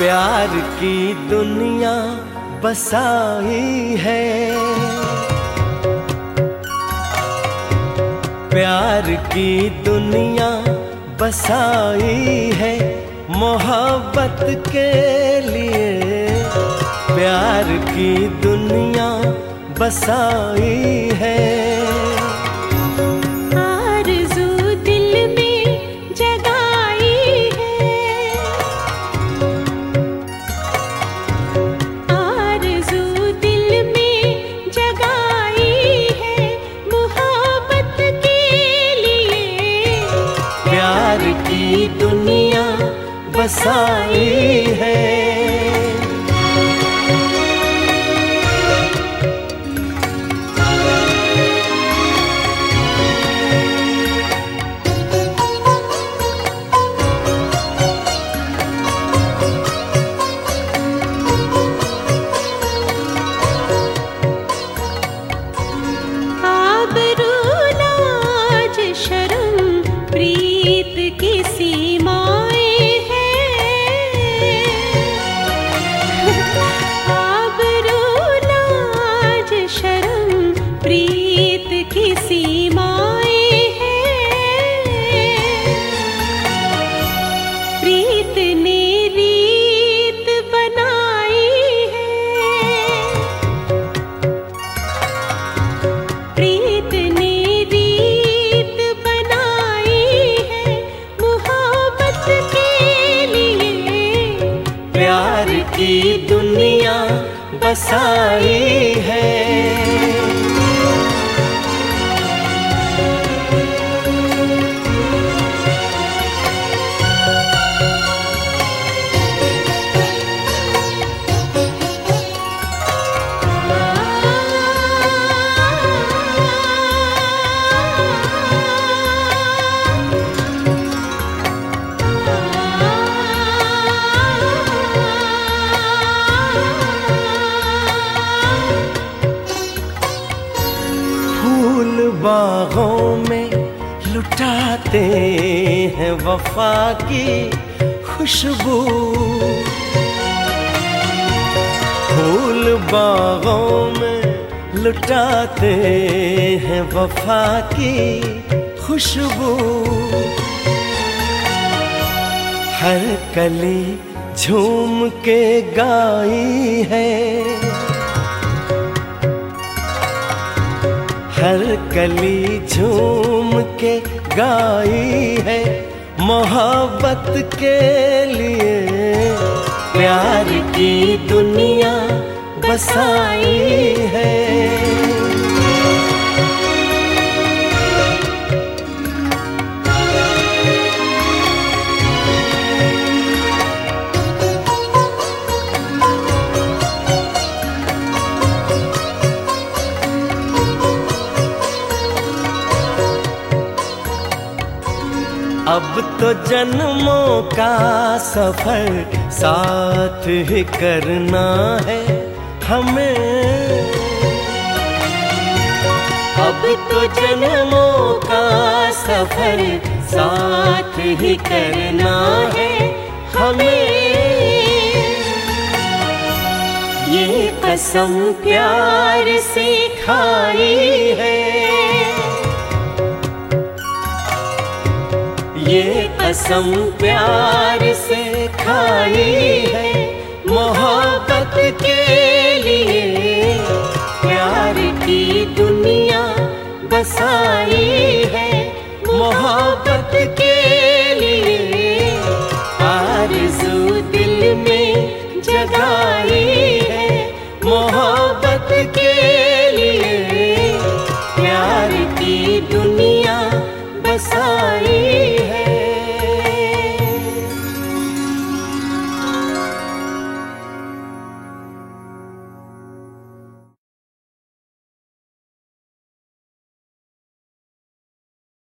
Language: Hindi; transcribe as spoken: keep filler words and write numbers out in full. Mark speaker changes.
Speaker 1: प्यार की दुनिया बसाई है, प्यार की दुनिया बसाई है मोहब्बत के लिए। प्यार की दुनिया बसाई है। प्यार की दुनिया बसाई है। प्यार की दुनिया बसाई है। फूल बागों में लुटाते हैं वफा की खुशबू, फूल बागों में लुटाते हैं वफा की खुशबू। हर कली झूम के गाई है, हर कली झूम के गाई है मोहब्बत के लिए। प्यार की दुनिया बसाई है। अब तो जन्मों का सफर साथ ही करना है हमें। अब तो जन्मों का सफर साथ ही करना है हमें। ये कसम प्यार से खाई है, ये कसम प्यार से खाई है मोहब्बत के लिए। प्यार की दुनिया बसाई है मोहब्बत के लिए। आरज़ू दिल में जगाई है मोहब्बत के लिए। प्यार की दुनिया बसाई